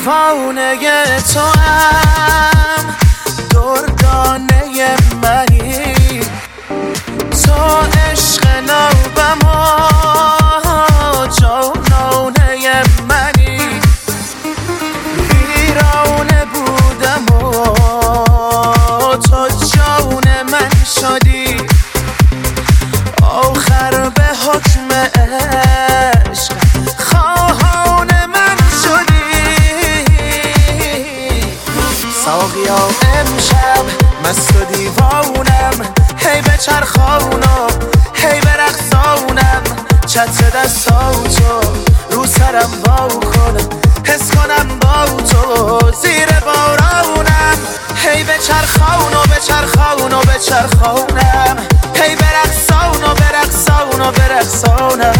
دیوانه تو هم دردانه منی، تو عشق نوبم و جانانه منی. ویرانه بودم و تو جان من شدی، آخر به حکم عشق خواهان من شدی. ساقیا امشب مست و دیوانم، هی به چرخانم هی به رقصانم، چتر دستاتو رو سرم وا کنم، حس کنم با تو زیر بارانم. هی به چرخان و به چرخان و به چرخانم، هی به رقصان و به رقصان و به رقصانم.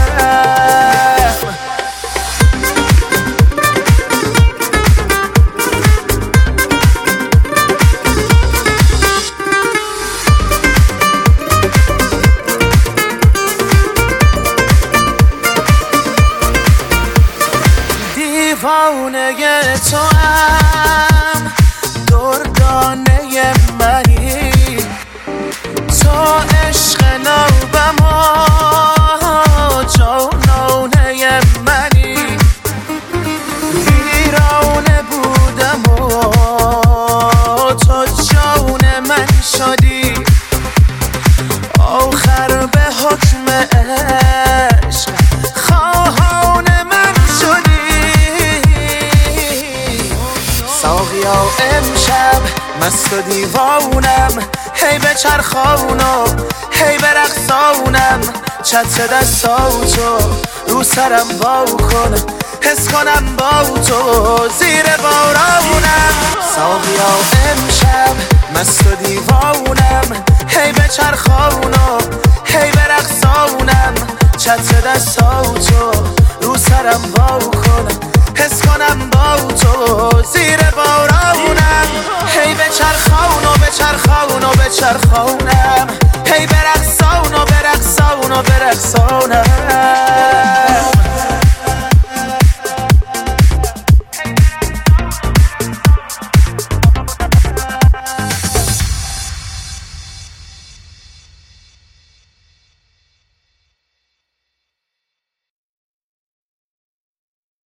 دیوانه تو هم دردانه منی، تو عشق نوبم و جانانه منی. ویرانه بودم و تو جان من شدی، آخر به حکم عشق خواهان من شدی. ساقیا امشب مست و دیوانم، هی به چرخانم هی به رقصانم، چتر دستاتو رو سرم وا کنم، حس کنم با تو زیر بارانم. ساقیا امشب مست و دیوانم، هی به چرخانم هی به رقصانم، چتر دستاتو رو سرم وا کنم، حس کنم با تو زیر بارانم. هی به چرخان و به چرخان و به چرخانم، هی به رقصان و به رقصان و به رقصانم.